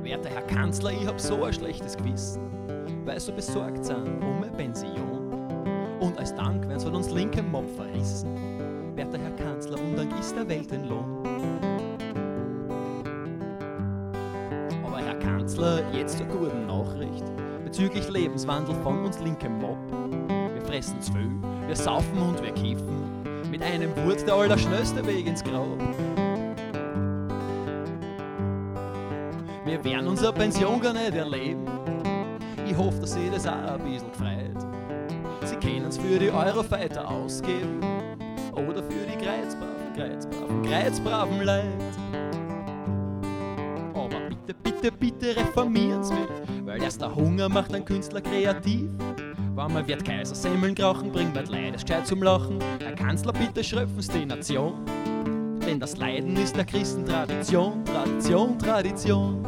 Werter Herr Kanzler, ich hab so ein schlechtes Gewissen, weil so besorgt sind um meine Pension. Und als Dank werden von uns linken Mob verrissen. Werter Herr Kanzler, und dann ist der Welt ein Lohn. Aber Herr Kanzler, jetzt zur guten Nachricht bezüglich Lebenswandel von uns linken Mob. Wir fressen zu viel, wir saufen und wir kiffen. Mit einem Wort der allerschnellste Weg ins Grab. Wir werden unsere Pension gar nicht erleben. Ich hoffe, dass Sie das auch ein bisschen gefreut. Sie können es für die Eurofighter ausgeben oder für die kreuzbraven Leute. Aber bitte, bitte, bitte reformieren Sie mich, weil erst der Hunger macht einen Künstler kreativ. Wenn man wird Kaisersemmeln krauchen, bringt man Leid es gescheit zum Lachen. Herr Kanzler, bitte schröpfen Sie die Nation, denn das Leiden ist der Christentradition, Tradition, Tradition.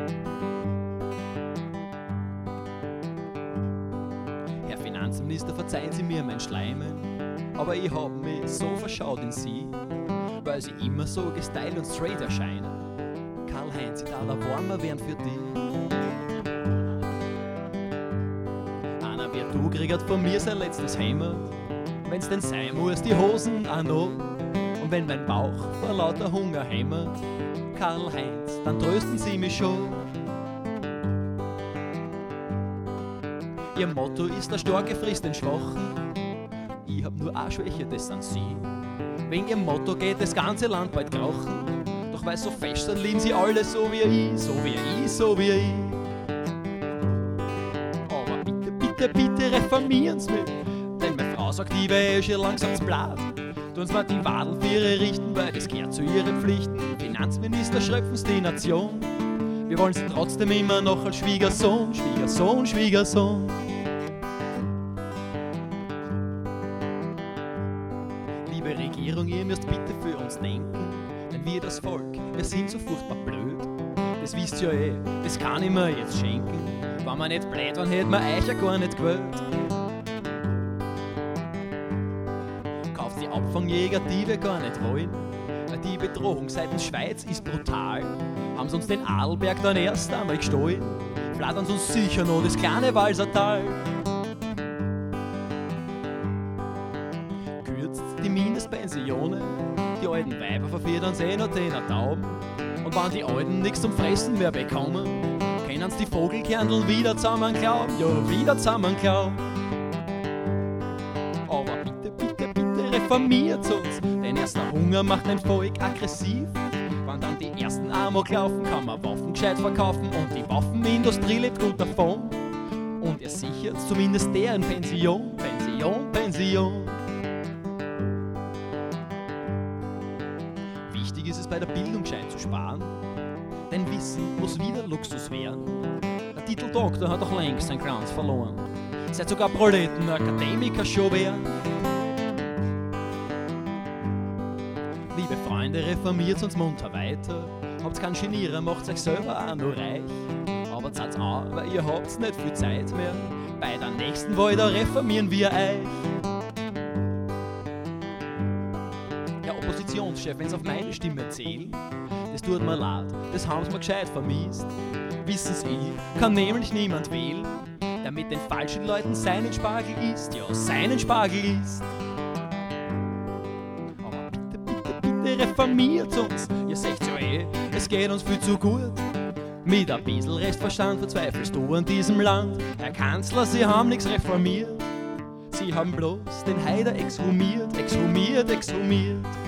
Herr Finanzminister, verzeihen Sie mir mein Schleimen, aber ich hab mich so verschaut in Sie, weil Sie immer so gestylt und straight erscheinen. Karl-Heinz, da warmer wären für dich. Einer wird du kriegt von mir sein letztes Hemd, wenn's denn sein muss, die Hosen auch noch. Und wenn mein Bauch vor lauter Hunger hämmert, Karl-Heinz, dann trösten Sie mich schon. Ihr Motto ist, der Starke frisst den Schwachen. Ich hab nur eine Schwäche, das sind Sie. Wegen Ihrem Motto geht das ganze Land bald krauchen. Doch weil so fest sind, lieben Sie alle so wie ich, so wie ich, so wie ich. Aber bitte, bitte, bitte reformieren Sie mich, denn meine Frau sagt, ich wäre schon langsam das Blatt. Tun Sie mal die Wadel für ihre richten, weil das gehört zu ihren Pflichten. Finanzminister, schröpfen Sie die Nation. Wir wollen Sie trotzdem immer noch als Schwiegersohn, Schwiegersohn, Schwiegersohn. Liebe Regierung, ihr müsst bitte für uns denken, denn wir das Volk, wir sind so furchtbar blöd. Das wisst ihr ja eh, das kann ich mir jetzt schenken. Wenn wir nicht blöd waren, hätten wir euch ja gar nicht gewählt. Kauft die Abfangjäger, die wir gar nicht wollen, weil die Bedrohung seitens Schweiz ist brutal. Haben sie uns den Adelberg dann erst einmal gestohlen, flattern sie uns sicher noch das kleine Walsertal. Kürzt die Mindestpensionen, die alten Weiber verfedern sie noch den Tauben. Und wenn die Alten nichts zum Fressen mehr bekommen, können sie die Vogelkerneln wieder zusammenklauen, ja wieder zusammenklauen. Aber bitte, bitte, bitte reformiert uns, denn erst der Hunger macht ein Volk aggressiv. Wenn dann die ersten Amok laufen, kann man Waffen gescheit verkaufen und die Waffenindustrie lebt gut davon. Und ihr sichert zumindest deren Pension, Pension, Pension. Wichtig ist es bei der Bildung gescheit zu sparen, denn Wissen muss wieder Luxus werden. Der Titel Doktor hat auch längst sein Glanz verloren. Seit sogar Proleten Akademiker schon wären. Liebe Freunde, reformiert uns munter weiter. Habt keinen Genierer, macht euch selber auch noch reich. Aber seid's auch, weil ihr habt nicht viel Zeit mehr. Bei der nächsten Wahl, da reformieren wir euch. Ja, Oppositionschef, wenn's auf meine Stimme zählt, das tut mir leid, das haben sie mir gescheit vermisst. Wissen Sie, kann nämlich niemand wählen, der mit den falschen Leuten seinen Spargel isst, ja, seinen Spargel isst. Aber bitte, bitte, bitte reformiert uns, ihr seht ja eh, es geht uns viel zu gut. Mit ein bisschen Restverstand verzweifelst du an diesem Land. Herr Kanzler, Sie haben nichts reformiert, Sie haben bloß den Haider exhumiert, exhumiert, exhumiert.